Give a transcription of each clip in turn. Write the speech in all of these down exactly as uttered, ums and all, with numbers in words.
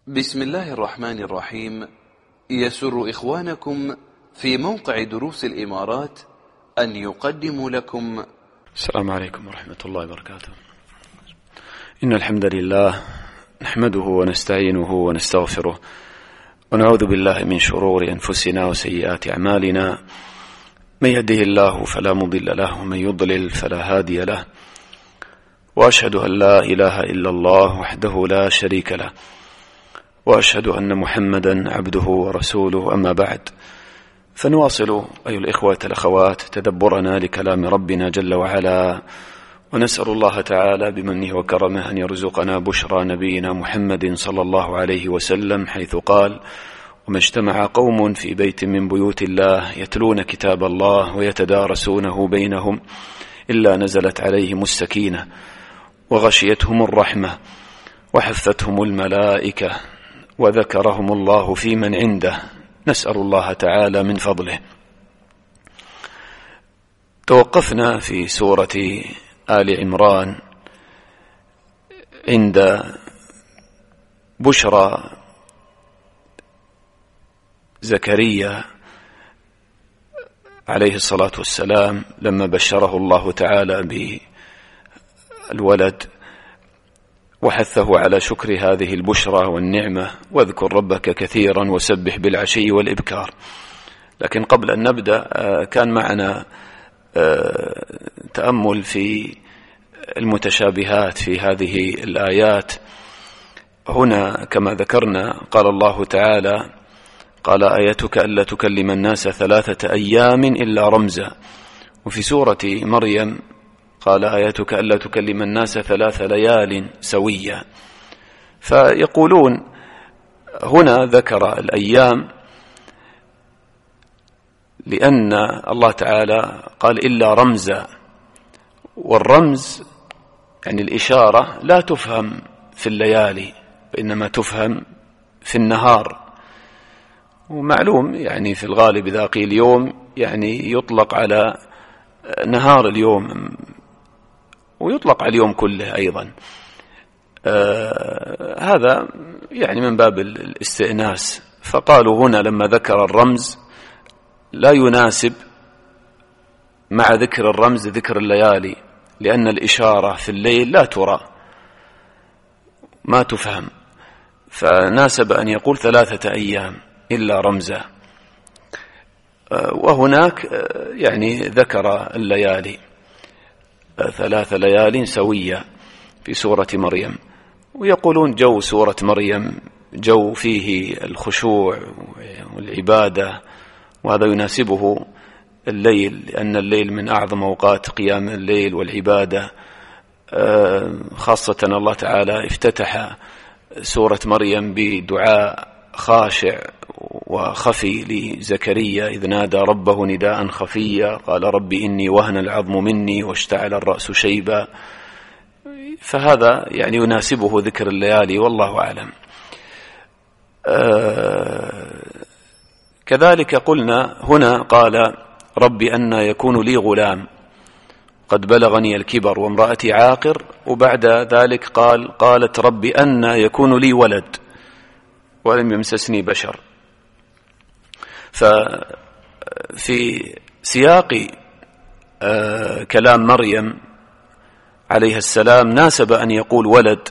بسم الله الرحمن الرحيم. يسر إخوانكم في موقع دروس الإمارات أن يقدموا لكم. السلام عليكم ورحمة الله وبركاته. إن الحمد لله نحمده ونستعينه ونستغفره ونعوذ بالله من شرور أنفسنا وسيئات أعمالنا. من يهده الله فلا مضل له ومن يضلل فلا هادي له، وأشهد أن لا إله إلا الله وحده لا شريك له، وأشهد أن محمدا عبده ورسوله. أما بعد، فنواصل أيها الإخوة الأخوات تدبرنا لكلام ربنا جل وعلا، ونسأل الله تعالى بمنه وكرمه أن يرزقنا بشرى نبينا محمد صلى الله عليه وسلم، حيث قال: وما اجتمع قوم في بيت من بيوت الله يتلون كتاب الله ويتدارسونه بينهم إلا نزلت عليهم السكينة وغشيتهم الرحمة وحفتهم الملائكة وذكرهم الله في من عنده. نسأل الله تعالى من فضله. توقفنا في سورة آل عمران عند بشرى زكريا عليه الصلاة والسلام لما بشره الله تعالى بالولد، وحثه على شكر هذه البشرى والنعمة، واذكر ربك كثيرا وسبح بالعشي والإبكار. لكن قبل أن نبدأ كان معنا تأمل في المتشابهات في هذه الآيات. هنا كما ذكرنا قال الله تعالى: قال آيتك ألا تكلم الناس ثلاثة أيام إلا رمزا. وفي سورة مريم قال آيتك ألا تكلم الناس ثلاث ليال سويا. فيقولون هنا ذكر الأيام لأن الله تعالى قال إلا رمزا، والرمز يعني الإشارة لا تفهم في الليالي وإنما تفهم في النهار. ومعلوم يعني في الغالب إذا قيل يوم يعني يطلق على نهار اليوم ويطلق على اليوم كله أيضا. آه هذا يعني من باب الاستئناس. فقالوا هنا لما ذكر الرمز لا يناسب مع ذكر الرمز ذكر الليالي، لأن الإشارة في الليل لا ترى ما تفهم، فناسب أن يقول ثلاثة أيام إلا رمزا. آه وهناك آه يعني ذكر الليالي ثلاث ليال سوية في سورة مريم. ويقولون جو سورة مريم جو فيه الخشوع والعبادة، وهذا يناسبه الليل، لأن الليل من أعظم أوقات قيام الليل والعبادة. خاصة الله تعالى افتتح سورة مريم بدعاء خاشع وخفي لزكريا إذ نادى ربه نداء خفيا قال رب إني وهن العظم مني واشتعل الرأس شيبا. فهذا يعني يناسبه ذكر الليالي، والله أعلم. آه كذلك قلنا هنا قال رب أن يكون لي غلام قد بلغني الكبر وامرأتي عاقر، وبعد ذلك قال قالت رب أن يكون لي ولد ولم يمسسني بشر. ففي سياق آه كلام مريم عليه السلام ناسب أن يقول ولد،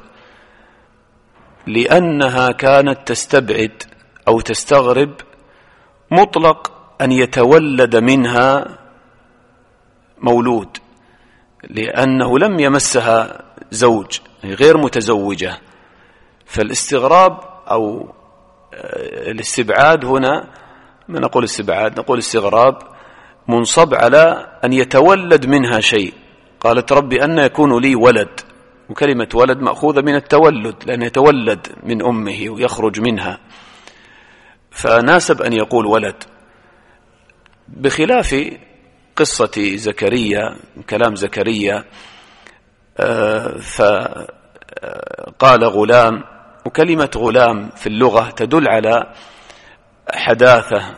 لأنها كانت تستبعد أو تستغرب مطلق أن يتولد منها مولود، لأنه لم يمسها زوج، غير متزوجة. فالاستغراب أو الاستبعاد هنا، ما نقول استبعاد نقول استغراب، منصب على أن يتولد منها شيء. قالت ربي أن يكون لي ولد، وكلمة ولد مأخوذة من التولد، لأن يتولد من أمه ويخرج منها، فناسب أن يقول ولد. بخلاف قصة زكريا كلام زكريا فقال غلام، وكلمة غلام في اللغة تدل على حداثة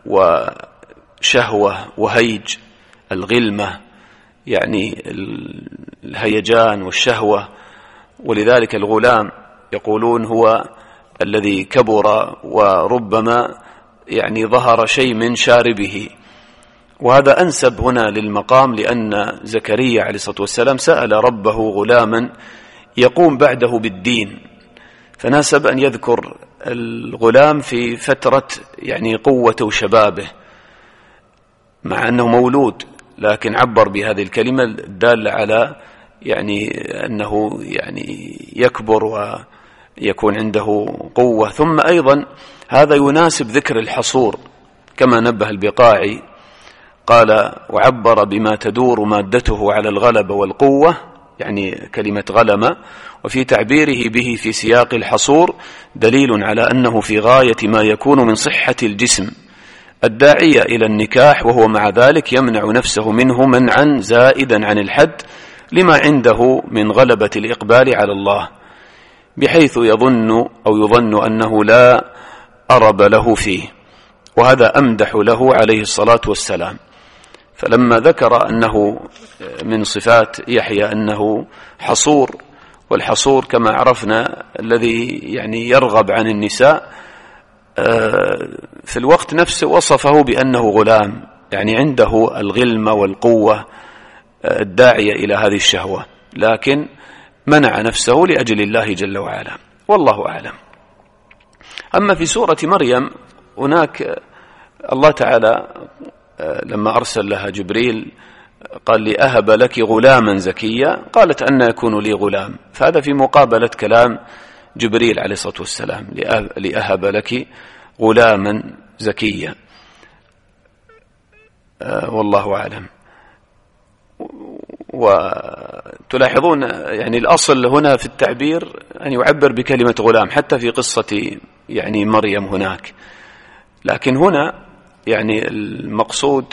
وشهوة وهيج، الغلمة يعني الهيجان والشهوة. ولذلك الغلام يقولون هو الذي كبر وربما يعني ظهر شيء من شاربه. وهذا أنسب هنا للمقام، لأن زكريا عليه الصلاة والسلام سأل ربه غلاما يقوم بعده بالدين، فناسب أن يذكر الغلام في فترة يعني قوة وشبابه، مع أنه مولود، لكن عبر بهذه الكلمة الدالة على يعني أنه يعني يكبر ويكون عنده قوة. ثم أيضا هذا يناسب ذكر الحصور، كما نبه البقاعي قال: وعبر بما تدور مادته على الغلبة والقوة، يعني كلمة غلمة، وفي تعبيره به في سياق الحصور دليل على أنه في غاية ما يكون من صحة الجسم الداعية إلى النكاح، وهو مع ذلك يمنع نفسه منه منعا زائدا عن الحد لما عنده من غلبة الإقبال على الله، بحيث يظن أو يظن أنه لا أرب له فيه. وهذا أمدح له عليه الصلاة والسلام. فلما ذكر أنه من صفات يحيى أنه حصور، والحصور كما عرفنا الذي يعني يرغب عن النساء، في الوقت نفسه وصفه بأنه غلام، يعني عنده الغلمة والقوة الداعية إلى هذه الشهوة، لكن منع نفسه لأجل الله جل وعلا، والله أعلم. أما في سورة مريم هناك الله تعالى لما أرسل لها جبريل قال: لأهب لك غلاما زكيا، قالت: أن يكون لي غلام؟ فهذا في مقابلة كلام جبريل عليه الصلاة والسلام: لأهب لك غلاما زكيا. آه والله أعلم. وتلاحظون يعني الأصل هنا في التعبير أن يعبر بكلمة غلام، حتى في قصة يعني مريم هناك، لكن هنا يعني المقصود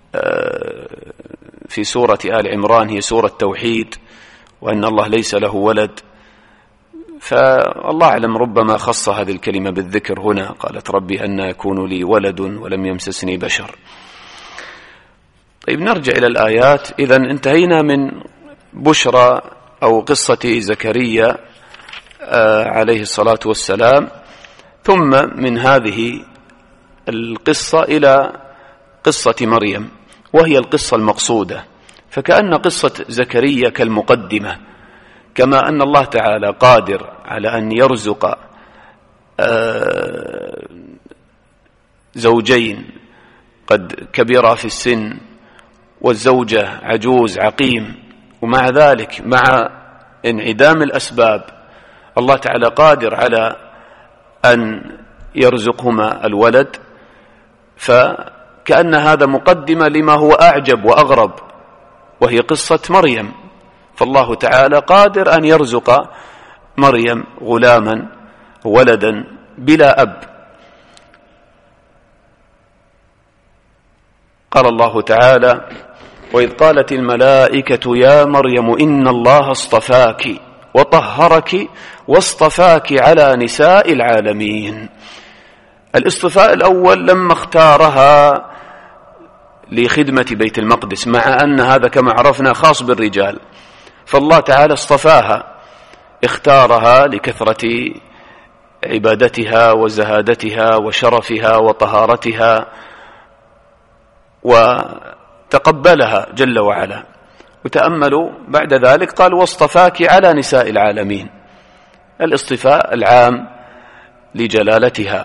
في سورة آل عمران هي سورة توحيد، وأن الله ليس له ولد، فالله أعلم ربما خص هذه الكلمة بالذكر هنا. قالت: ربي أن يكون لي ولد ولم يمسسني بشر. طيب نرجع إلى الآيات. إذن انتهينا من بشرى أو قصة زكريا عليه الصلاة والسلام، ثم من هذه القصة إلى قصة مريم، وهي القصة المقصودة. فكأن قصة زكريا كالمقدمة، كما أن الله تعالى قادر على أن يرزق زوجين قد كبرا في السن والزوجة عجوز عقيم، ومع ذلك مع انعدام الأسباب الله تعالى قادر على أن يرزقهما الولد. فكأن هذا مقدمة لما هو أعجب وأغرب، وهي قصة مريم. فالله تعالى قادر أن يرزق مريم غلاما ولدا بلا أب. قال الله تعالى: وإذ قالت الملائكة يا مريم إن الله اصطفاك وطهرك واصطفاك على نساء العالمين. الاصطفاء الأول لما اختارها لخدمة بيت المقدس، مع أن هذا كما عرفنا خاص بالرجال، فالله تعالى اصطفاها، اختارها لكثرة عبادتها وزهادتها وشرفها وطهارتها، وتقبلها جل وعلا. وتأملوا بعد ذلك قال: واصطفاك على نساء العالمين، الاصطفاء العام لجلالتها.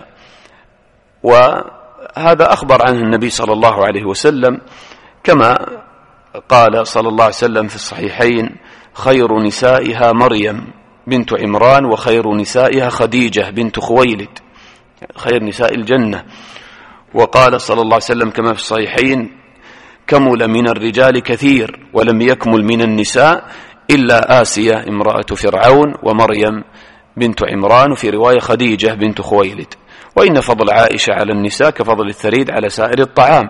وهذا أخبر عنه النبي صلى الله عليه وسلم، كما قال صلى الله عليه وسلم في الصحيحين: خير نسائها مريم بنت عمران وخير نسائها خديجة بنت خويلد، خير نساء الجنة. وقال صلى الله عليه وسلم كما في الصحيحين: كمل من الرجال كثير ولم يكمل من النساء إلا آسيا امرأة فرعون ومريم بنت عمران، وفي رواية خديجة بنت خويلد. وإن فضل عائشة على النساء كفضل الثريد على سائر الطعام.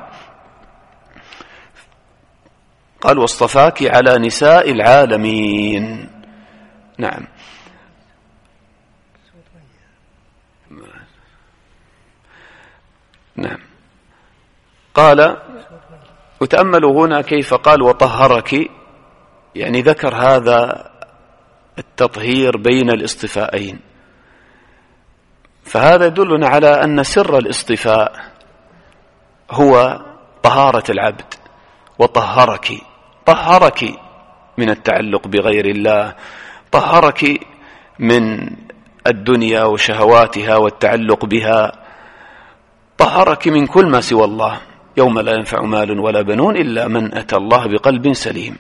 قال: واصطفاك على نساء العالمين. نعم. نعم. قال: وتأملوا هنا كيف قال وطهرك، يعني ذكر هذا التطهير بين الاصطفائين، فهذا يدلنا على أن سر الاصطفاء هو طهارة العبد، وطهرك طهرك من التعلق بغير الله، طهرك من الدنيا وشهواتها والتعلق بها، طهرك من كل ما سوى الله، يوم لا ينفع مال ولا بنون إلا من أتى الله بقلب سليم.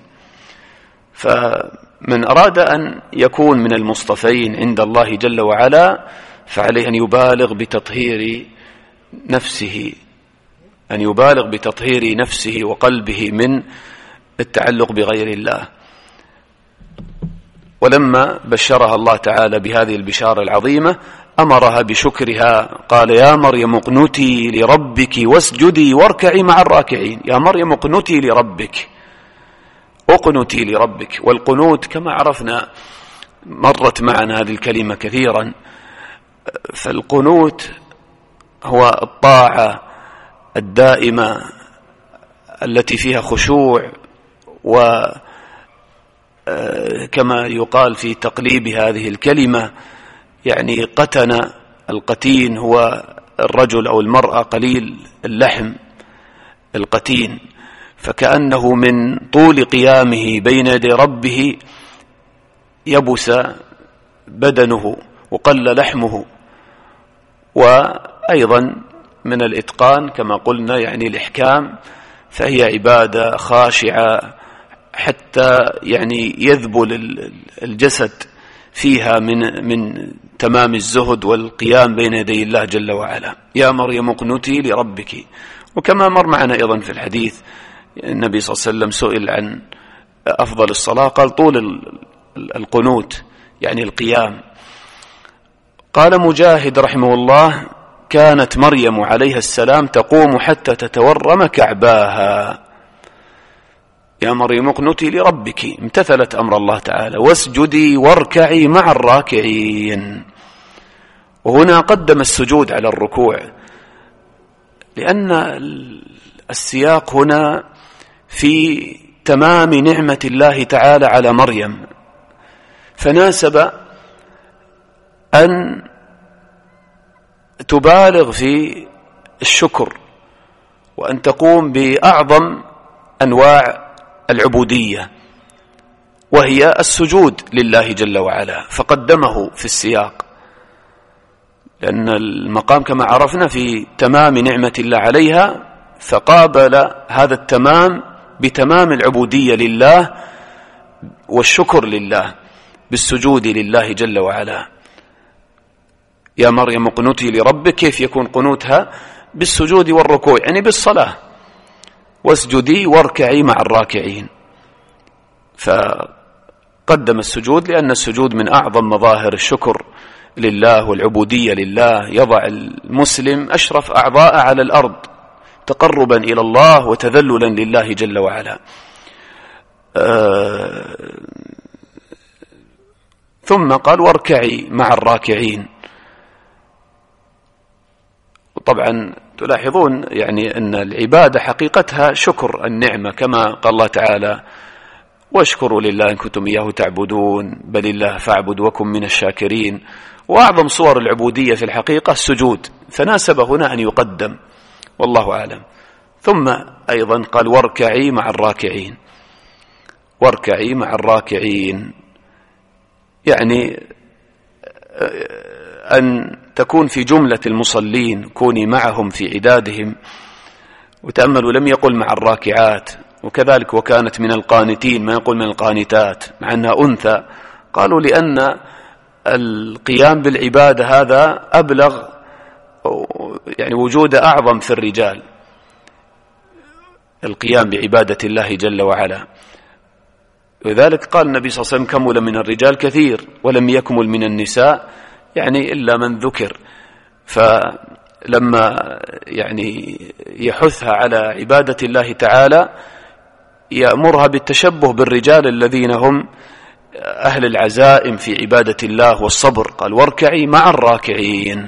فمن أراد أن يكون من المصطفين عند الله جل وعلا فعليه أن يبالغ بتطهير نفسه، أن يبالغ بتطهير نفسه وقلبه من التعلق بغير الله. ولما بشرها الله تعالى بهذه البشارة العظيمة أمرها بشكرها، قال يا مريم اقنتي لربك واسجدي واركعي مع الراكعين. يا مريم اقنتي لربك، اقنتي لربك. والقنوت كما عرفنا مرت معنا هذه الكلمة كثيرا، فالقنوت هو الطاعة الدائمة التي فيها خشوع، وكما يقال في تقليب هذه الكلمة يعني قتن، القتين هو الرجل أو المرأة قليل اللحم، القتين، فكأنه من طول قيامه بين يدي ربه يبس بدنه وقل لحمه. وأيضا من الإتقان كما قلنا يعني الإحكام، فهي عبادة خاشعة حتى يعني يذبل الجسد فيها من من تمام الزهد والقيام بين يدي الله جل وعلا. يا مريم اقنتي لربك. وكما مر معنا أيضا في الحديث النبي صلى الله عليه وسلم سئل عن أفضل الصلاة قال طول القنوت يعني القيام. قال مجاهد رحمه الله كانت مريم عليها السلام تقوم حتى تتورم كعباها. يا مريم اقنتي لربك، امتثلت أمر الله تعالى، واسجدي واركعي مع الراكعين. وهنا قدم السجود على الركوع، لأن السياق هنا في تمام نعمة الله تعالى على مريم، فناسب أن تبالغ في الشكر وأن تقوم بأعظم أنواع العبودية وهي السجود لله جل وعلا، فقدمه في السياق، لأن المقام كما عرفنا في تمام نعمة الله عليها، فقابل هذا التمام بتمام العبودية لله والشكر لله بالسجود لله جل وعلا. يا مريم اقنتي لربك، كيف يكون قنوتها؟ بالسجود والركوع يعني بالصلاة، واسجدي واركعي مع الراكعين. فقدم السجود لأن السجود من أعظم مظاهر الشكر لله والعبودية لله، يضع المسلم أشرف أعضاء على الأرض تقربا إلى الله وتذللا لله جل وعلا. آه ثم قال واركعي مع الراكعين. طبعا تلاحظون يعني أن العبادة حقيقتها شكر النعمة، كما قال الله تعالى واشكروا لله إن كنتم إياه تعبدون بل الله فاعبد وكن من الشاكرين. وأعظم صور العبودية في الحقيقة السجود، فناسب هنا أن يقدم والله أعلم. ثم أيضا قال واركعي مع الراكعين، واركعي مع الراكعين يعني أن تكون في جملة المصلين، كوني معهم في عدادهم. وتأملوا لم يقل مع الراكعات، وكذلك وكانت من القانتين، ما يقول من القانتات مع أنها أنثى. قالوا لأن القيام بالعبادة هذا أبلغ يعني وجود أعظم في الرجال، القيام بعبادة الله جل وعلا. لذلك قال النبي صلى الله عليه وسلم كمل من الرجال كثير ولم يكمل من النساء يعني إلا من ذكر. فلما يعني يحثها على عبادة الله تعالى يأمرها بالتشبه بالرجال الذين هم أهل العزائم في عبادة الله والصبر. قال واركعي مع الراكعين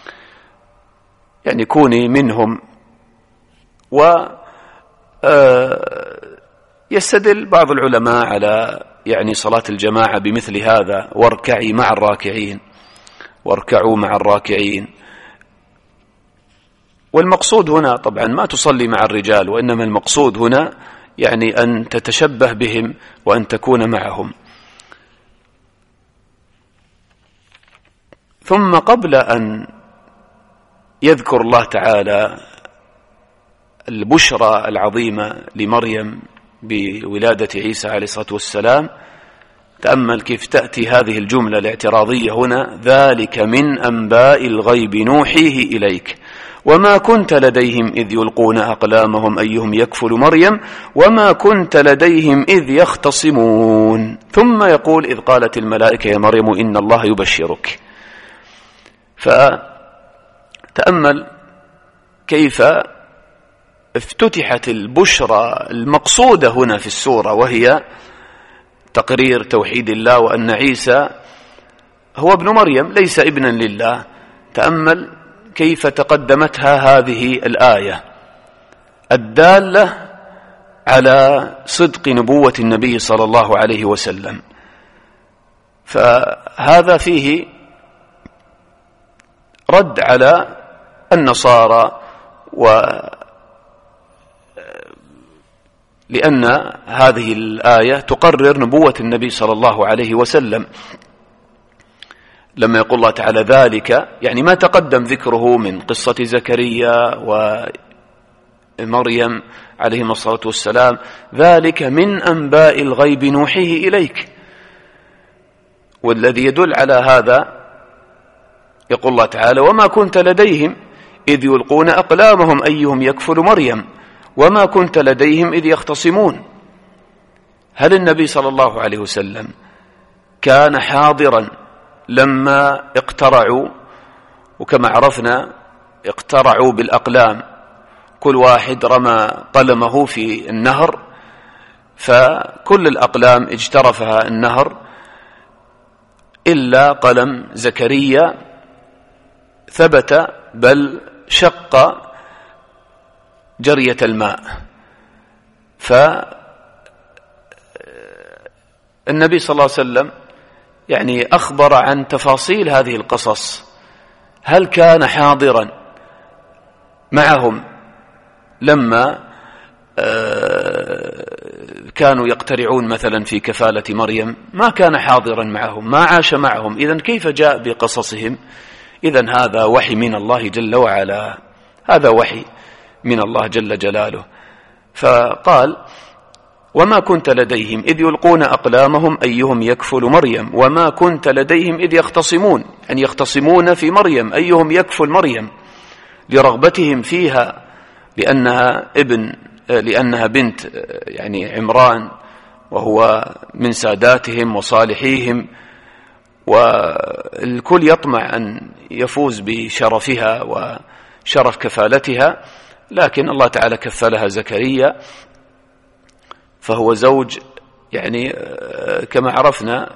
يعني كوني منهم. و يستدل بعض العلماء على يعني صلاة الجماعة بمثل هذا، واركعي مع الراكعين. واركعوا مع الراكعين. والمقصود هنا طبعا ما تصلي مع الرجال، وإنما المقصود هنا يعني أن تتشبه بهم وأن تكون معهم. ثم قبل أن يذكر الله تعالى البشرى العظيمة لمريم بولادة عيسى عليه الصلاة والسلام، تأمل كيف تأتي هذه الجملة الاعتراضية هنا: ذلك من أنباء الغيب نوحيه إليك وما كنت لديهم إذ يلقون أقلامهم أيهم يكفل مريم وما كنت لديهم إذ يختصمون. ثم يقول: إذ قالت الملائكة يا مريم إن الله يبشرك. فتأمل كيف افتتحت البشرى المقصودة هنا في السورة، وهي تقرير توحيد الله وأن عيسى هو ابن مريم ليس ابنا لله. تأمل كيف تقدمتها هذه الآية الدالة على صدق نبوة النبي صلى الله عليه وسلم. فهذا فيه رد على النصارى، و لأن هذه الآية تقرر نبوة النبي صلى الله عليه وسلم. لما يقول الله تعالى ذلك، يعني ما تقدم ذكره من قصة زكريا ومريم عليهما الصلاة والسلام، ذلك من أنباء الغيب نوحيه إليك. والذي يدل على هذا يقول الله تعالى: وما كنت لديهم إذ يلقون أقلامهم أيهم يكفل مريم وما كنت لديهم إذ يختصمون. هل النبي صلى الله عليه وسلم كان حاضرا لما اقترعوا؟ وكما عرفنا اقترعوا بالأقلام، كل واحد رمى قلمه في النهر، فكل الأقلام اجترفها النهر إلا قلم زكريا ثبت بل شق جرية الماء. فالنبي صلى الله عليه وسلم يعني أخبر عن تفاصيل هذه القصص. هل كان حاضرا معهم لما كانوا يقترعون مثلا في كفالة مريم؟ ما كان حاضرا معهم، ما عاش معهم. إذن كيف جاء بقصصهم؟ إذن هذا وحي من الله جل وعلا، هذا وحي من الله جل جلاله. فقال: وما كنت لديهم إذ يلقون أقلامهم أيهم يكفل مريم وما كنت لديهم إذ يختصمون، أن يختصمون في مريم أيهم يكفل مريم، لرغبتهم فيها، لأنها ابن لأنها بنت يعني عمران، وهو من ساداتهم وصالحيهم، والكل يطمع أن يفوز بشرفها وشرف كفالتها. لكن الله تعالى كفلها زكريا، فهو زوج يعني كما عرفنا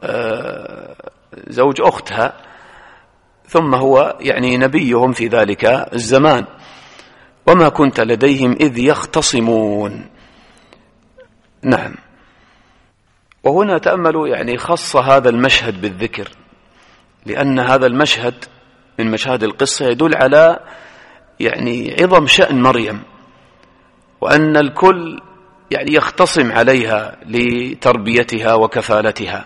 زوج أختها، ثم هو يعني نبيهم في ذلك الزمان. وما كنت لديهم إذ يختصمون. نعم. وهنا تأملوا يعني خص هذا المشهد بالذكر، لأن هذا المشهد من مشاهد القصة يدل على يعني عظم شأن مريم، وأن الكل يعني يختصم عليها لتربيتها وكفالتها،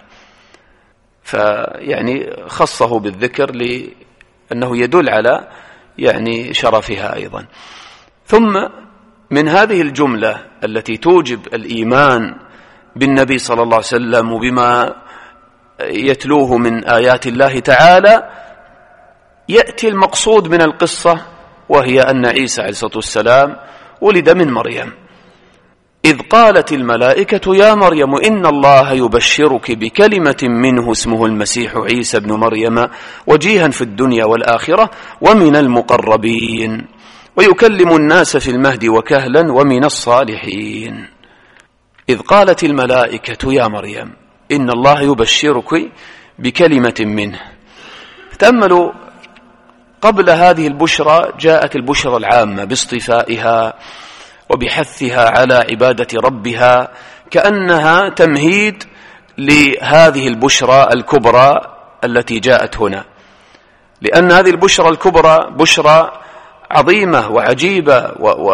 فيعني خصه بالذكر لأنه يدل على يعني شرفها أيضا. ثم من هذه الجملة التي توجب الإيمان بالنبي صلى الله عليه وسلم وبما يتلوه من آيات الله تعالى، يأتي المقصود من القصة، وهي أن عيسى عليه الصلاة والسلام ولد من مريم. إذ قالت الملائكة يا مريم إن الله يبشرك بكلمة منه اسمه المسيح عيسى بن مريم وجيها في الدنيا والآخرة ومن المقربين ويكلم الناس في المهد وكهلا ومن الصالحين. إذ قالت الملائكة يا مريم إن الله يبشرك بكلمة منه. تأملوا قبل هذه البشرى جاءت البشرى العامة باصطفائها وبحثها على عبادة ربها، كأنها تمهيد لهذه البشرى الكبرى التي جاءت هنا. لأن هذه البشرى الكبرى بشرى عظيمة وعجيبة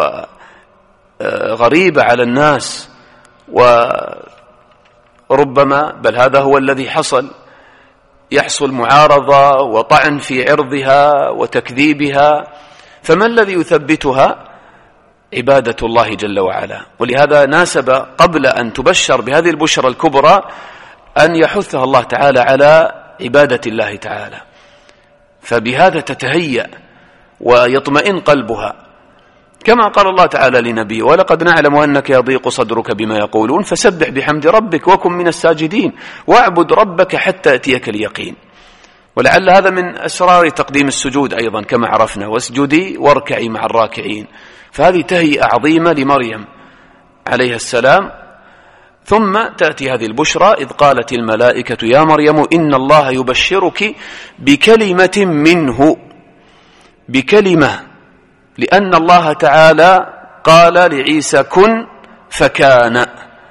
وغريبة على الناس، وربما بل هذا هو الذي حصل، يحصل معارضة وطعن في عرضها وتكذيبها، فما الذي يثبتها؟ عبادة الله جل وعلا. ولهذا ناسب قبل أن تبشر بهذه البشرى الكبرى أن يحثها الله تعالى على عبادة الله تعالى، فبهذا تتهيأ ويطمئن قلبها، كما قال الله تعالى لنبيه: ولقد نعلم أنك يضيق صدرك بما يقولون فسبح بحمد ربك وكن من الساجدين واعبد ربك حتى يأتيك اليقين. ولعل هذا من أسرار تقديم السجود أيضا كما عرفنا: واسجدي واركعي مع الراكعين. فهذه تهيئة عظيمة لمريم عليها السلام. ثم تأتي هذه البشرى: إذ قالت الملائكة يا مريم إن الله يبشرك بكلمة منه. بكلمة، لأن الله تعالى قال لعيسى كن فكان،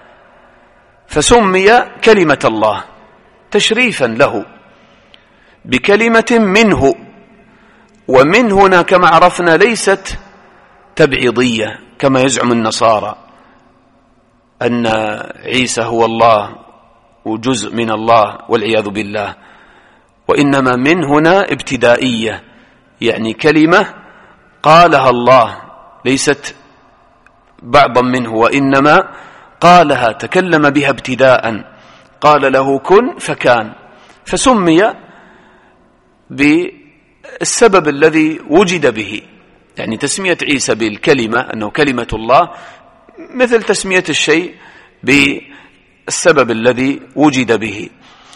فسمي كلمة الله تشريفا له، بكلمة منه. ومن هنا كما عرفنا ليست تبعيضية كما يزعم النصارى أن عيسى هو الله وجزء من الله والعياذ بالله، وإنما من هنا ابتدائية، يعني كلمة قالها الله ليست بعضا منه، وإنما قالها تكلم بها ابتداء، قال له كن فكان، فسمي بالسبب الذي وجد به. يعني تسمية عيسى بالكلمة أنه كلمة الله مثل تسمية الشيء بالسبب الذي وجد به.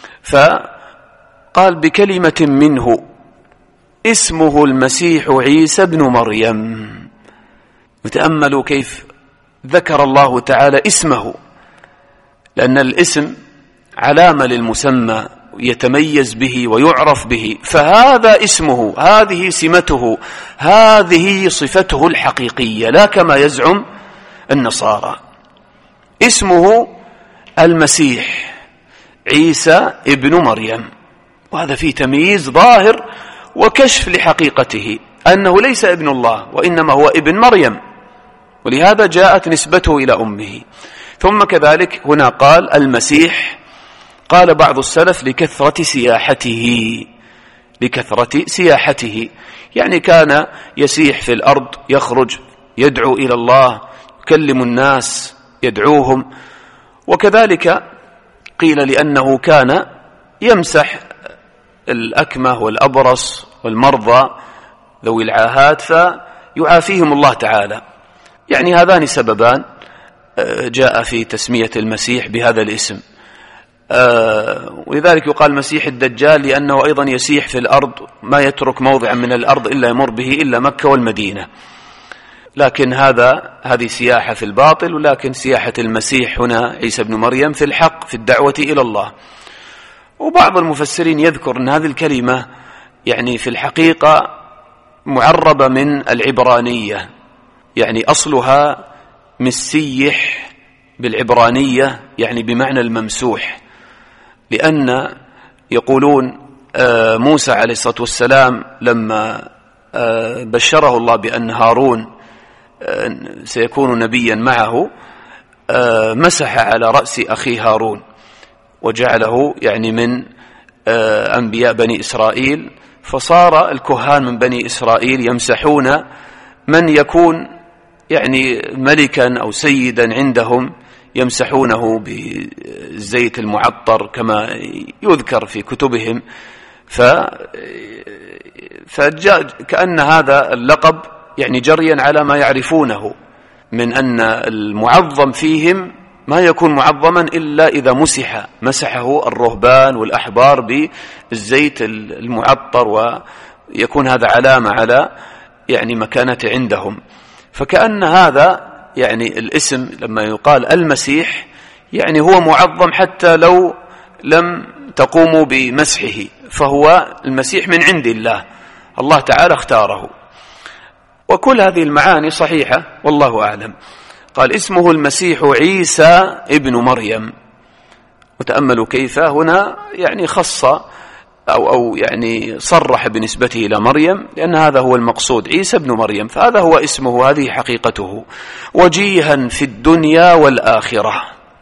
فقال بكلمة منه اسمه المسيح عيسى بن مريم. وتأملوا كيف ذكر الله تعالى اسمه، لأن الاسم علامة للمسمى يتميز به ويعرف به، فهذا اسمه، هذه سمته، هذه صفته الحقيقية، لا كما يزعم النصارى. اسمه المسيح عيسى ابن مريم، وهذا فيه تمييز ظاهر وكشف لحقيقته أنه ليس ابن الله وإنما هو ابن مريم، ولهذا جاءت نسبته إلى أمه. ثم كذلك هنا قال المسيح، قال بعض السلف لكثرة سياحته، لكثرة سياحته، يعني كان يسيح في الأرض، يخرج يدعو إلى الله، يكلم الناس، يدعوهم. وكذلك قيل لأنه كان يمسح الأكمة والأبرص والمرضى ذوي العاهات فيعافيهم الله تعالى. يعني هذان سببان جاء في تسمية المسيح بهذا الاسم. ولذلك يقال مسيح الدجال لأنه أيضا يسيح في الأرض، ما يترك موضعا من الأرض إلا يمر به إلا مكة والمدينة. لكن هذا هذه سياحة في الباطل، ولكن سياحة المسيح هنا عيسى بن مريم في الحق، في الدعوة إلى الله. وبعض المفسرين يذكر أن هذه الكلمة يعني في الحقيقة معربة من العبرانية، يعني أصلها مسيح بالعبرانية، يعني بمعنى الممسوح، لأن يقولون موسى عليه الصلاة والسلام لما بشره الله بأن هارون سيكون نبيا معه مسح على رأس أخي هارون وجعله يعني من أنبياء بني إسرائيل، فصار الكهان من بني إسرائيل يمسحون من يكون يعني ملكا أو سيدا عندهم، يمسحونه بالزيت المعطر كما يذكر في كتبهم. ف فجاء كأن هذا اللقب يعني جريا على ما يعرفونه من أن المعظم فيهم ما يكون معظما إلا إذا مسح، مسحه الرهبان والأحبار بالزيت المعطر، ويكون هذا علامة على يعني مكانته عندهم. فكأن هذا يعني الاسم لما يقال المسيح يعني هو معظم حتى لو لم تقوموا بمسحه، فهو المسيح من عند الله، الله تعالى اختاره. وكل هذه المعاني صحيحة والله أعلم. قال اسمه المسيح عيسى ابن مريم. وتأملوا كيف هنا يعني خص أو, أو يعني صرح بنسبته إلى مريم، لأن هذا هو المقصود، عيسى ابن مريم، فهذا هو اسمه، هذه حقيقته. وجيها في الدنيا والآخرة.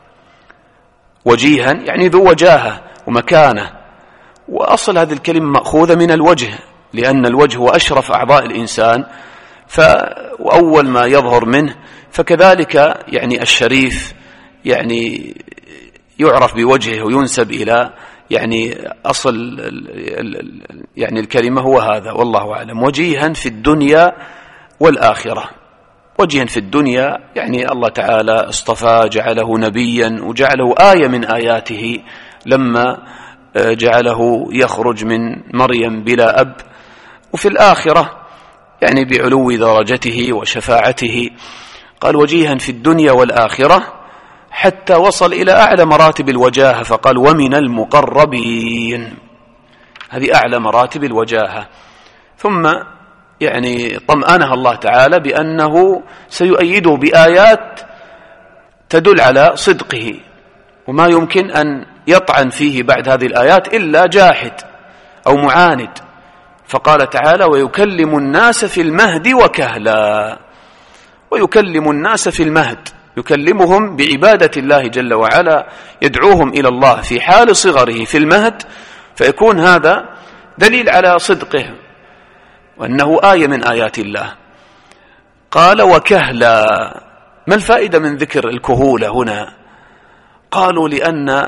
وجيها يعني ذو وجاهة ومكانة، وأصل هذه الكلمة مأخوذة من الوجه، لأن الوجه هو أشرف أعضاء الإنسان، فأول ما يظهر منه، فكذلك يعني الشريف يعني يعرف بوجهه وينسب إلى يعني أصل يعني الكلمة هو هذا، والله أعلم. وجيها في الدنيا والآخرة. وجيها في الدنيا يعني الله تعالى اصطفى، جعله نبيا وجعله آية من آياته لما جعله يخرج من مريم بلا أب. وفي الآخرة يعني بعلو درجته وشفاعته، قال وجيها في الدنيا والآخرة، حتى وصل إلى أعلى مراتب الوجاهة، فقال ومن المقربين. هذه أعلى مراتب الوجاهة. ثم يعني طمأنها الله تعالى بأنه سيؤيده بآيات تدل على صدقه، وما يمكن أن يطعن فيه بعد هذه الآيات إلا جاحد أو معاند. فقال تعالى ويكلم الناس في المهد وكهلا. ويكلم الناس في المهد، يكلمهم بعبادة الله جل وعلا، يدعوهم إلى الله في حال صغره في المهد، فيكون هذا دليل على صدقه وأنه آية من آيات الله. قال وكهلا. ما الفائدة من ذكر الكهولة هنا؟ قالوا لأن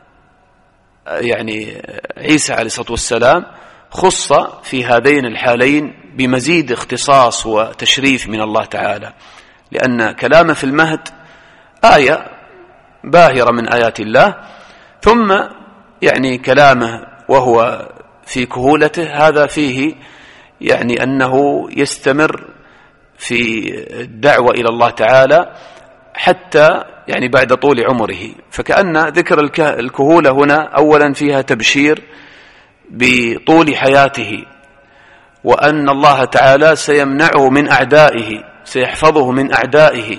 يعني عيسى عليه الصلاة والسلام خص في هذين الحالين بمزيد اختصاص وتشريف من الله تعالى، لأن كلامه في المهد آية باهرة من آيات الله، ثم يعني كلامه وهو في كهولته هذا فيه يعني أنه يستمر في الدعوة إلى الله تعالى حتى يعني بعد طول عمره. فكأن ذكر الكهولة هنا أولا فيها تبشير بطول حياته، وأن الله تعالى سيمنعه من أعدائه، سيحفظه من أعدائه،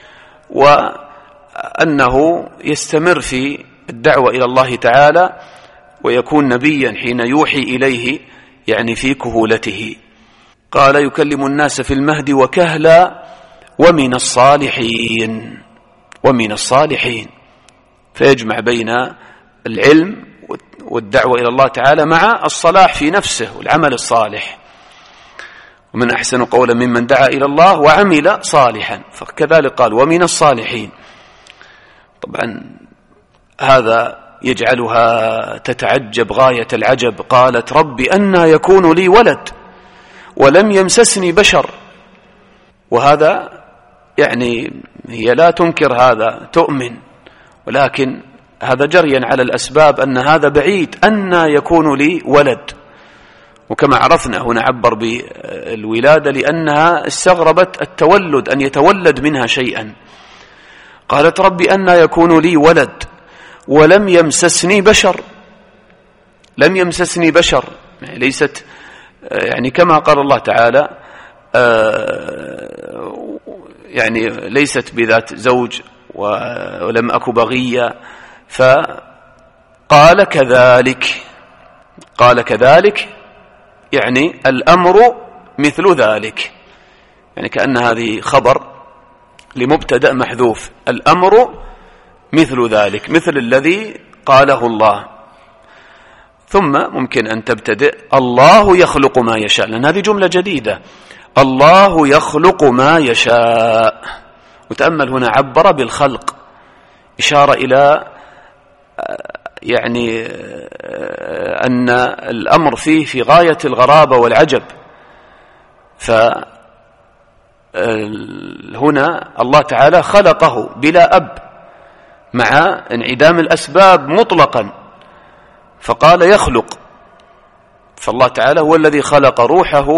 وأنه يستمر في الدعوة إلى الله تعالى ويكون نبيا حين يوحي إليه يعني في كهولته. قال يكلم الناس في المهد وكهلا ومن الصالحين. ومن الصالحين، فيجمع بين العلم والدعوة إلى الله تعالى مع الصلاح في نفسه والعمل الصالح. ومن أحسن قولا ممن دعا إلى الله وعمل صالحا، فكذلك قال ومن الصالحين. طبعا هذا يجعلها تتعجب غاية العجب. قالت رب أنى يكون لي ولد ولم يمسسني بشر. وهذا يعني هي لا تنكر هذا، تؤمن، ولكن هذا جريا على الأسباب أن هذا بعيد. أنى يكون لي ولد، وكما عرفنا هنا عبر بالولادة لأنها استغربت التولد، أن يتولد منها شيئا. قالت رب أنى يكون لي ولد ولم يمسسني بشر. لم يمسسني بشر يعني ليست يعني كما قال الله تعالى يعني ليست بذات زوج ولم أك بغيا. فقال كذلك. قال كذلك يعني الأمر مثل ذلك، يعني كأن هذه خبر لمبتدأ محذوف. الأمر مثل ذلك، مثل الذي قاله الله. ثم ممكن أن تبتدئ الله يخلق ما يشاء، لأن هذه جملة جديدة. الله يخلق ما يشاء. وتأمل هنا عبر بالخلق، إشارة إلى يعني أن الأمر فيه في غاية الغرابة والعجب. فهنا الله تعالى خلقه بلا أب مع انعدام الأسباب مطلقا، فقال يخلق. فالله تعالى هو الذي خلق روحه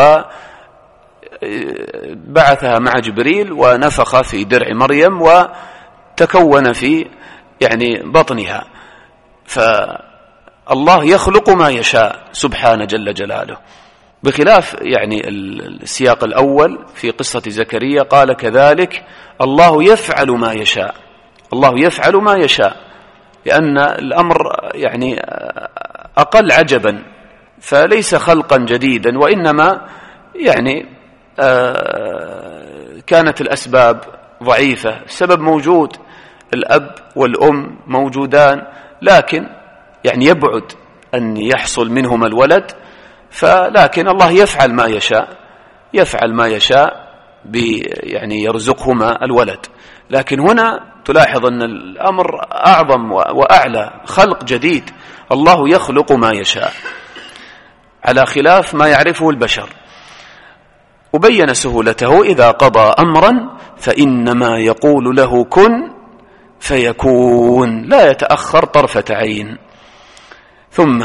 وبعثها مع جبريل ونفخ في درع مريم وتكون في يعني بطنها. فالله يخلق ما يشاء سبحانه جل جلاله، بخلاف يعني السياق الأول في قصة زكريا قال كذلك الله يفعل ما يشاء. الله يفعل ما يشاء، لأن الأمر يعني أقل عجبا، فليس خلقا جديدا، وإنما يعني آه كانت الأسباب ضعيفة. السبب موجود، الأب والأم موجودان، لكن يعني يبعد أن يحصل منهما الولد، فلكن الله يفعل ما يشاء، يفعل ما يشاء يعني يرزقهما الولد. لكن هنا تلاحظ أن الأمر أعظم وأعلى، خلق جديد، الله يخلق ما يشاء على خلاف ما يعرفه البشر. وبين سهولته: إذا قضى أمرا فإنما يقول له كن فيكون، لا يتأخر طرفة عين. ثم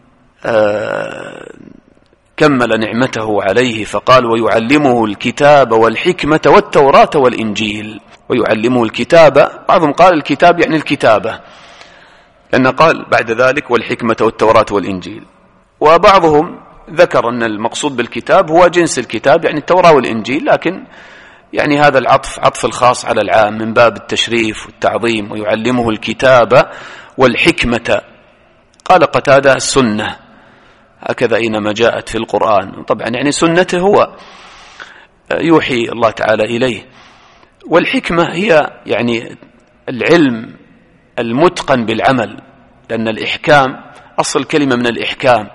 آه كمل نعمته عليه فقال: ويعلمه الكتاب والحكمة والتوراة والإنجيل. ويعلمه الكتاب، بعضهم قال الكتاب يعني الكتابة، لأن قال بعد ذلك والحكمة والتوراة والإنجيل. وبعضهم ذكر أن المقصود بالكتاب هو جنس الكتاب يعني التوراة والإنجيل، لكن يعني هذا العطف عطف الخاص على العام من باب التشريف والتعظيم. ويعلمه الكتاب والحكمة، قال قتادة السنة، هكذا أينما جاءت في القرآن، طبعا يعني سنته هو يوحي الله تعالى إليه. والحكمة هي يعني العلم المتقن بالعمل، لأن الإحكام أصل كلمة من الإحكام،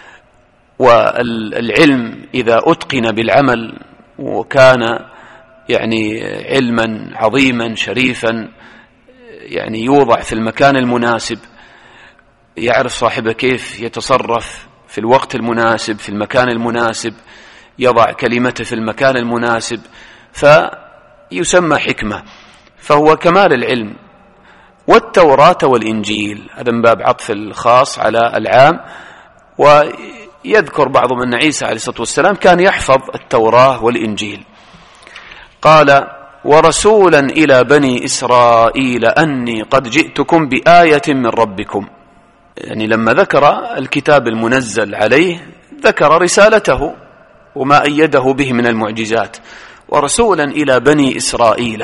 والعلم إذا أتقن بالعمل وكان يعني علما عظيما شريفا يعني يوضع في المكان المناسب، يعرف صاحبه كيف يتصرف في الوقت المناسب في المكان المناسب، يضع كلمته في المكان المناسب، فيسمى حكمة، فهو كمال العلم. والتوراة والإنجيل، هذا من باب عطف الخاص على العام. ويذكر بعضهم أن عيسى عليه الصلاة والسلام كان يحفظ التوراة والإنجيل. قال: ورسولا إلى بني إسرائيل أني قد جئتكم بآية من ربكم، يعني لما ذكر الكتاب المنزل عليه ذكر رسالته وما أيده به من المعجزات. ورسولا إلى بني إسرائيل،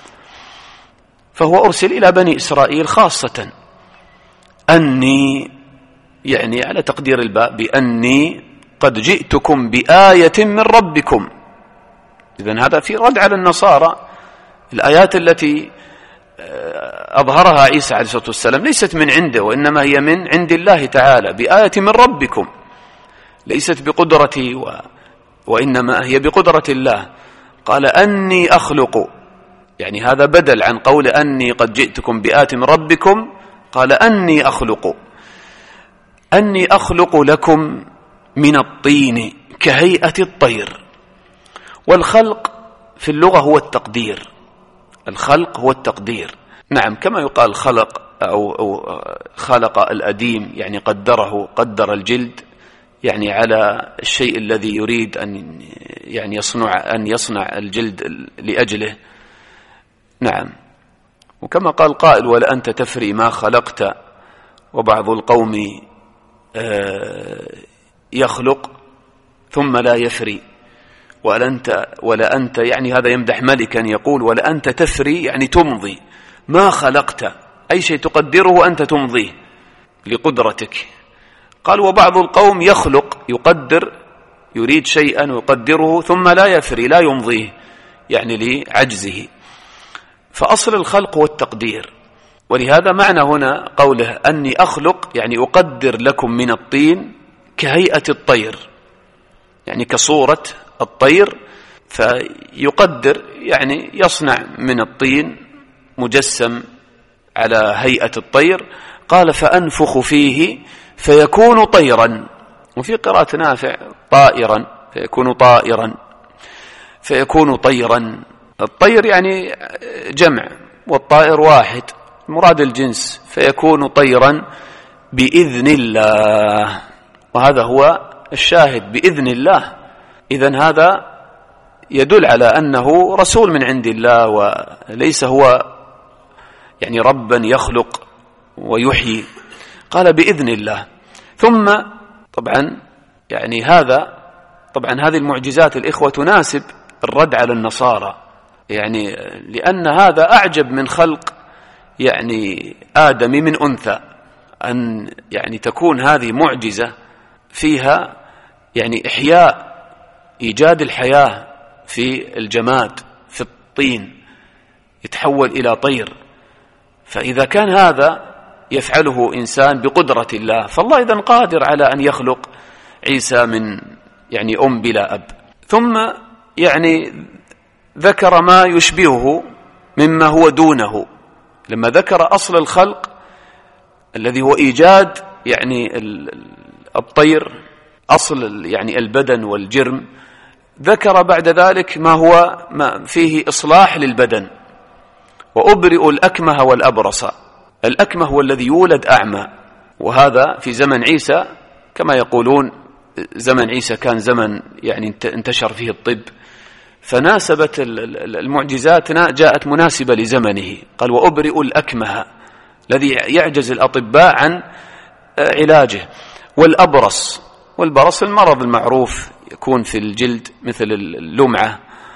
فهو أرسل إلى بني إسرائيل خاصة. أني يعني على تقدير الباء بأني قد جئتكم بآية من ربكم. إذن هذا في رد على النصارى. الآيات التي أظهرها عيسى عليه الصلاة والسلام ليست من عنده، وإنما هي من عند الله تعالى، بآية من ربكم، ليست بقدرتي و... وإنما هي بقدرة الله. قال: أني أخلق، يعني هذا بدل عن قول أني قد جئتكم بآية من ربكم. قال: أني أخلق، أني أخلق لكم من الطين كهيئة الطير. والخلق في اللغة هو التقدير، الخلق هو التقدير، نعم، كما يقال خلق أو, أو خلق الأديم، يعني قدره، قدر الجلد يعني على الشيء الذي يريد أن يعني يصنع أن يصنع الجلد لأجله، نعم. وكما قال قائل: ولأنت تفري ما خلقت. وبعض القوم يخلق ثم لا يفري. ولأنت ولأنت يعني هذا يمدح ملكا، يقول: ولأنت تفري يعني تمضي، ما خلقت أي شيء تقدره أنت تمضيه لقدرتك. قال: وبعض القوم يخلق، يقدر، يريد شيئا ويقدره ثم لا يفري، لا يمضيه يعني لعجزه. فأصل الخلق هو التقدير. ولهذا معنى هنا قوله أني أخلق يعني أقدر لكم من الطين كهيئة الطير، يعني كصورة الطير، فيقدر يعني يصنع من الطين مجسم على هيئة الطير. قال: فأنفخ فيه فيكون طيرا. وفي قراءة نافع طائرا، فيكون طائرا، فيكون طيرا. الطير يعني جمع والطائر واحد، مراد الجنس، فيكون طيرا بإذن الله. وهذا هو الشاهد، بإذن الله. إذن هذا يدل على أنه رسول من عند الله، وليس هو يعني ربا يخلق ويحيي. قال: بإذن الله. ثم طبعا يعني هذا طبعا هذه المعجزات الإخوة تناسب الرد على النصارى، يعني لأن هذا أعجب من خلق يعني آدم من أنثى. أن يعني تكون هذه معجزة فيها يعني إحياء، إيجاد الحياة في الجماد، في الطين يتحول إلى طير. فإذا كان هذا يفعله إنسان بقدرة الله، فالله إذن قادر على أن يخلق عيسى من يعني أم بلا أب. ثم يعني ذكر ما يشبهه مما هو دونه، لما ذكر أصل الخلق الذي هو إيجاد يعني الطير، أصل يعني البدن والجرم، ذكر بعد ذلك ما هو ما فيه إصلاح للبدن. وأبرئ الأكمه والأبرص. الأكمه هو الذي يولد أعمى، وهذا في زمن عيسى كما يقولون زمن عيسى كان زمن يعني انتشر فيه الطب، فناسبت المعجزات جاءت مناسبة لزمنه. قال وأبرئ الأكمه الذي يعجز الأطباء عن علاجه، والأبرص، والبرص المرض المعروف يكون في الجلد مثل اللمعة،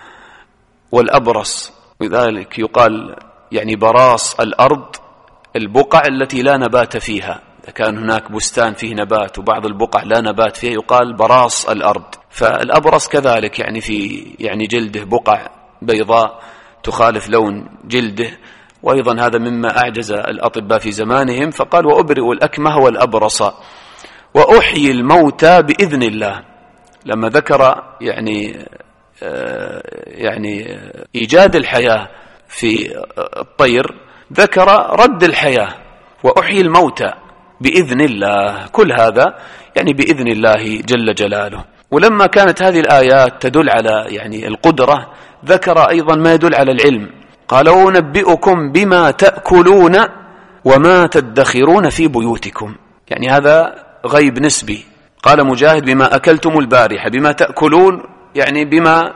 والأبرص لذلك يقال يعني براص الأرض البقع التي لا نبات فيها. إذا كان هناك بستان فيه نبات وبعض البقع لا نبات فيها يقال براص الأرض. فالأبرص كذلك يعني في يعني جلده بقع بيضاء تخالف لون جلده، وأيضا هذا مما أعجز الأطباء في زمانهم. فقال وأبرئ الأكمه والأبرص وأحيي الموتى بإذن الله. لما ذكر يعني آه يعني إيجاد الحياة في الطير ذكر رد الحياة وأحيي الموتى بإذن الله. كل هذا يعني بإذن الله جل جلاله. ولما كانت هذه الآيات تدل على يعني القدرة، ذكر أيضا ما يدل على العلم. قال وأنبئكم بما تأكلون وما تدخرون في بيوتكم. يعني هذا غيب نسبي. قال مجاهد بما أكلتم البارحة، بما تأكلون يعني بما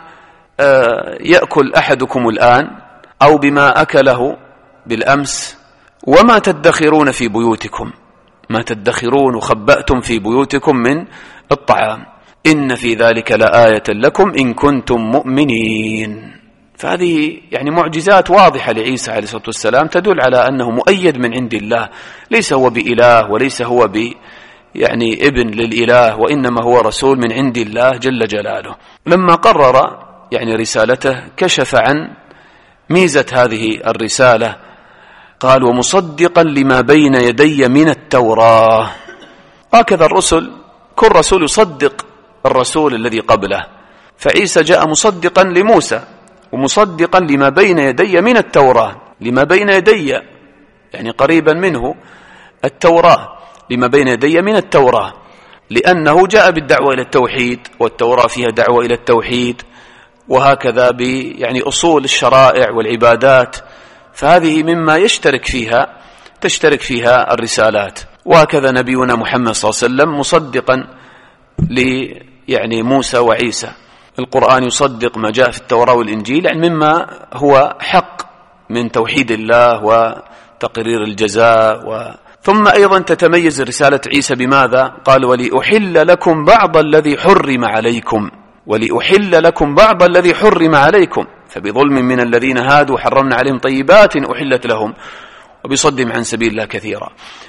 يأكل أحدكم الآن أو بما أكله بالأمس. وما تدخرون في بيوتكم، ما تدخرون وخبأتم في بيوتكم من الطعام، إن في ذلك لآية لكم إن كنتم مؤمنين. فهذه يعني معجزات واضحة لعيسى عليه الصلاة والسلام تدل على أنه مؤيد من عند الله، ليس هو بإله وليس هو ب يعني ابن للإله، وإنما هو رسول من عند الله جل جلاله. لما قرر يعني رسالته كشف عن ميزة هذه الرسالة. قال ومصدقا لما بين يدي من التوراة. هكذا الرسل، كل رسول يصدق الرسول الذي قبله، فعيسى جاء مصدقا لموسى ومصدقا لما بين يدي من التوراة. لما بين يدي يعني قريبا منه التوراة، لما بين يدي من التوراة، لأنه جاء بالدعوة إلى التوحيد، والتوراة فيها دعوة إلى التوحيد، وهكذا ب يعني أصول الشرائع والعبادات. فهذه مما يشترك فيها تشترك فيها الرسالات. وهكذا نبينا محمد صلى الله عليه وسلم مصدقا ل يعني موسى وعيسى. القرآن يصدق ما جاء في التوراة والإنجيل يعني مما هو حق من توحيد الله وتقرير الجزاء. و... ثم أيضا تتميز رسالة عيسى بماذا؟ قال ولأحل لكم بعض الذي حرم عليكم، ولأحل لكم بعض الذي حرم عليكم، فبظلم من الذين هادوا حرمنا عليهم طيبات أحلت لهم وبصدهم عن سبيل الله كثيرا.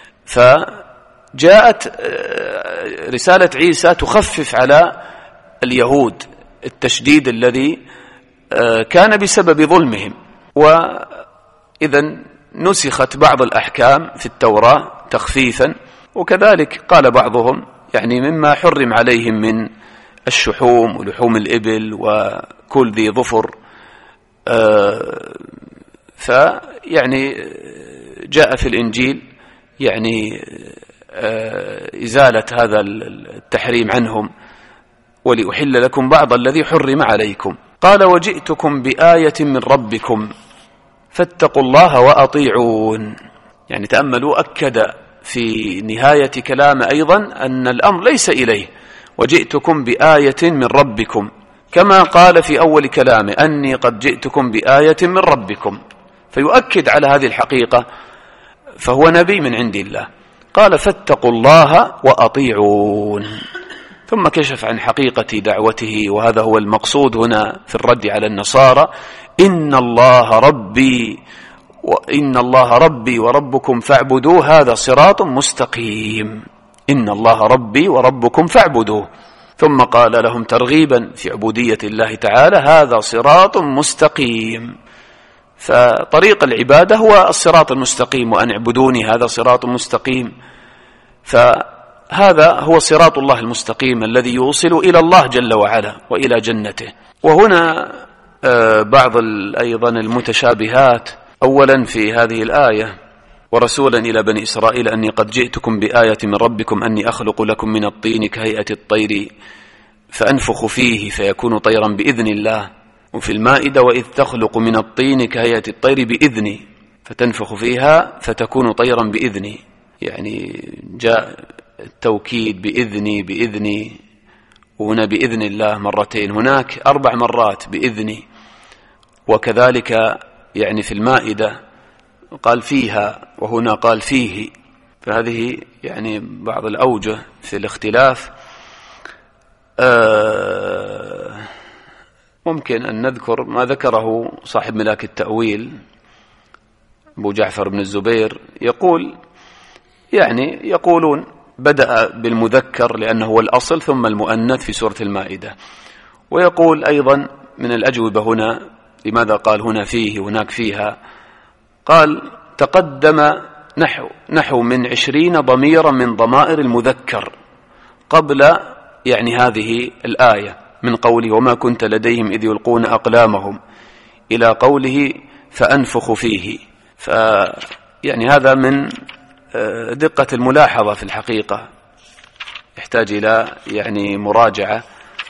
فجاءت رسالة عيسى تخفف على اليهود التشديد الذي كان بسبب ظلمهم، وإذا نسخت بعض الأحكام في التوراة تخفيفا. وكذلك قال بعضهم يعني مما حرم عليهم من الشحوم ولحوم الإبل وكل ذي ظفر، فيعني جاء في الإنجيل يعني إزالة هذا التحريم عنهم، ولأحل لكم بعض الذي حرم عليكم. قال وجئتكم بآية من ربكم فاتقوا الله وأطيعون. يعني تأملوا، أكد في نهاية كلام أيضا أن الأمر ليس إليه، وجئتكم بآية من ربكم، كما قال في أول كلامه أني قد جئتكم بآية من ربكم، فيؤكد على هذه الحقيقة، فهو نبي من عند الله. قال فاتقوا الله وأطيعون، ثم كشف عن حقيقة دعوته، وهذا هو المقصود هنا في الرد على النصارى: إن الله ربي وإن الله ربي وربكم فاعبدوه هذا صراط مستقيم. إن الله ربي وربكم فاعبدوه، ثم قال لهم ترغيبا في عبودية الله تعالى هذا صراط مستقيم. فطريق العبادة هو الصراط المستقيم، وأن اعبدوني هذا صراط مستقيم. فهذا هو صراط الله المستقيم الذي يوصل إلى الله جل وعلا وإلى جنته. وهنا بعض أيضا المتشابهات. أولا في هذه الآية ورسولا إلى بني إسرائيل أني قد جئتكم بآية من ربكم أني أخلق لكم من الطين كهيئة الطير فأنفخ فيه فيكون طيرا بإذن الله. وفي المائدة وإذ تخلق من الطين كهيئة الطير بإذني فتنفخ فيها فتكون طيرا بإذني، يعني جاء التوكيد بإذني بإذني، وهنا بإذن الله مرتين، هناك أربع مرات بإذني. وكذلك يعني في المائدة قال فيها وهنا قال فيه. فهذه يعني بعض الأوجه في الاختلاف. آه ممكن أن نذكر ما ذكره صاحب ملاك التأويل أبو جعفر بن الزبير، يقول يعني يقولون بدأ بالمذكر لأنه هو الأصل ثم المؤنث في سورة المائدة. ويقول أيضا من الأجوبة هنا لماذا قال هنا فيه هناك فيها، قال تقدم نحو, نحو من عشرين ضميرا من ضمائر المذكر قبل يعني هذه الآية، من قوله وما كنت لديهم إذ يلقون أقلامهم إلى قوله فأنفخ فيه. فيعني هذا من دقة الملاحظة في الحقيقة، يحتاج إلى يعني مراجعة.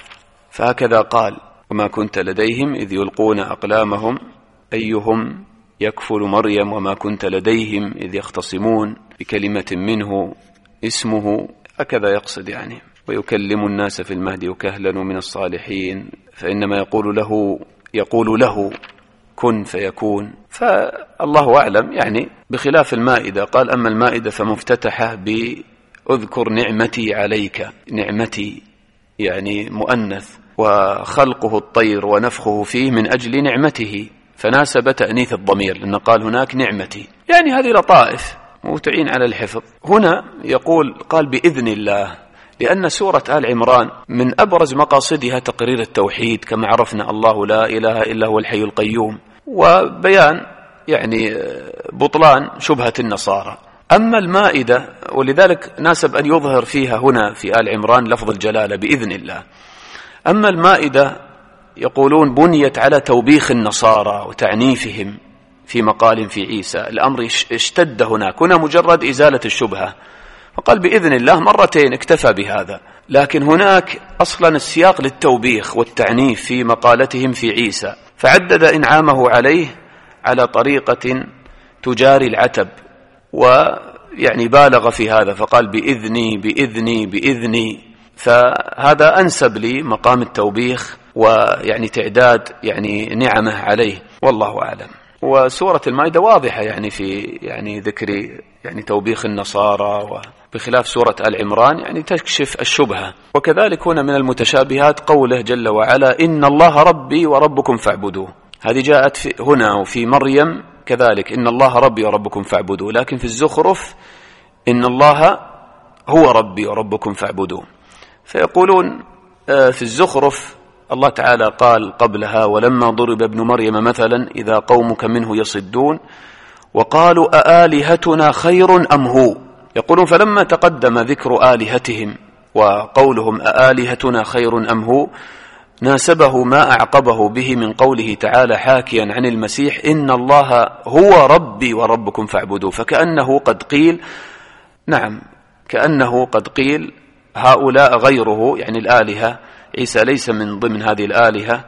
فهكذا قال وما كنت لديهم إذ يلقون أقلامهم أيهم يكفل مريم وما كنت لديهم إذ يختصمون بكلمة منه اسمه، هكذا يقصد يعني ويكلم الناس في المهد وكهلا من الصالحين فإنما يقول له يقول له كن فيكون. فالله أعلم يعني بخلاف المائدة. قال أما المائدة فمفتتحة بأذكر نعمتي عليك، نعمتي يعني مؤنث، وخلقه الطير ونفخه فيه من أجل نعمته، فناسب تأنيث الضمير لأنه قال هناك نعمتي، يعني هذه لطائف موتعين على الحفظ. هنا يقول قال بإذن الله لأن سورة آل عمران من أبرز مقاصدها تقرير التوحيد كما عرفنا، الله لا إله إلا هو الحي القيوم، وبيان يعني بطلان شبهة النصارى. أما المائدة ولذلك ناسب أن يظهر فيها هنا في آل عمران لفظ الجلالة بإذن الله. أما المائدة يقولون بنيت على توبيخ النصارى وتعنيفهم في مقال في عيسى، الأمر اشتد هناك، هنا مجرد إزالة الشبهة فقال بإذن الله مرتين اكتفى بهذا. لكن هناك أصلا السياق للتوبيخ والتعنيف في مقالتهم في عيسى، فعدد إنعامه عليه على طريقة تجاري العتب، ويعني بالغ في هذا فقال بإذني بإذني بإذني، فهذا أنسب لي مقام التوبيخ ويعني تعداد يعني نعمه عليه، والله أعلم. وسورة المائدة واضحة يعني في يعني ذكر يعني توبيخ النصارى، وبخلاف سورة آل عمران يعني تكشف الشبهة. وكذلك هنا من المتشابهات قوله جل وعلا إن الله ربي وربكم فاعبدوه، هذه جاءت في هنا وفي مريم كذلك إن الله ربي وربكم فاعبدوه، لكن في الزخرف إن الله هو ربي وربكم فاعبدوه. فيقولون في الزخرف الله تعالى قال قبلها ولما ضرب ابن مريم مثلا إذا قومك منه يصدون وقالوا أآلهتنا خير أم هو. يقولون فلما تقدم ذكر آلهتهم وقولهم أآلهتنا خير أم هو ناسبه ما أعقبه به من قوله تعالى حاكيا عن المسيح إن الله هو ربي وربكم فاعبدوه، فكأنه قد قيل نعم كأنه قد قيل هؤلاء غيره يعني الآلهة، عيسى ليس من ضمن هذه الآلهة،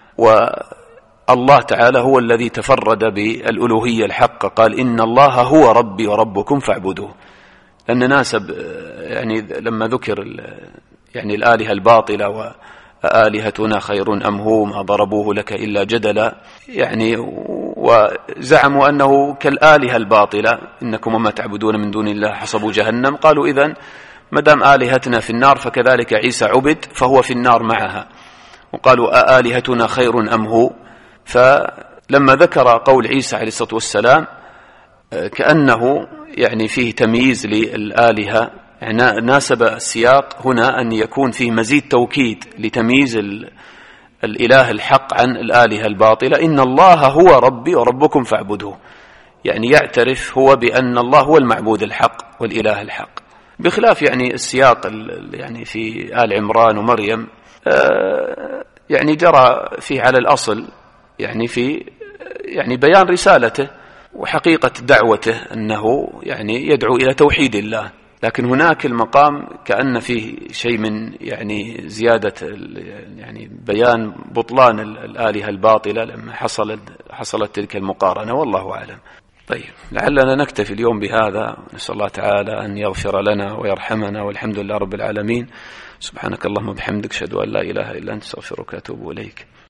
والله تعالى هو الذي تفرد بالألوهية الحق، قال إن الله هو ربي وربكم فاعبدوه، لأن ناسب يعني لما ذكر يعني الآلهة الباطلة وآلهتنا خير أم هو ما ضربوه لك إلا جدلا، يعني وزعموا أنه كالآلهة الباطلة إنكم وما تعبدون من دون الله حصبوا جهنم. قالوا إذن مدام آلهتنا في النار فكذلك عيسى عبد فهو في النار معها. وقالوا آلهتنا خير أم هو، لما ذكر قول عيسى عليه الصلاة والسلام كأنه يعني فيه تمييز للآلهة، يعني ناسب السياق هنا أن يكون فيه مزيد توكيد لتمييز الإله الحق عن الآلهة الباطلة. إن الله هو ربي وربكم فاعبدوه، يعني يعترف هو بأن الله هو المعبود الحق والإله الحق، بخلاف يعني السياق يعني في آل عمران ومريم يعني جرى فيه على الأصل يعني في يعني بيان رسالته وحقيقة دعوته أنه يعني يدعو إلى توحيد الله، لكن هناك المقام كأن فيه شيء من يعني زيادة يعني بيان بطلان الآلهة الباطلة لما حصلت حصلت تلك المقارنة، والله أعلم. طيب، لعلنا نكتفي اليوم بهذا، نسأل الله تعالى أن يغفر لنا ويرحمنا، والحمد لله رب العالمين. سبحانك اللهم وبحمدك، أشهد أن لا إله إلا أنت، أستغفرك وأتوب إليك.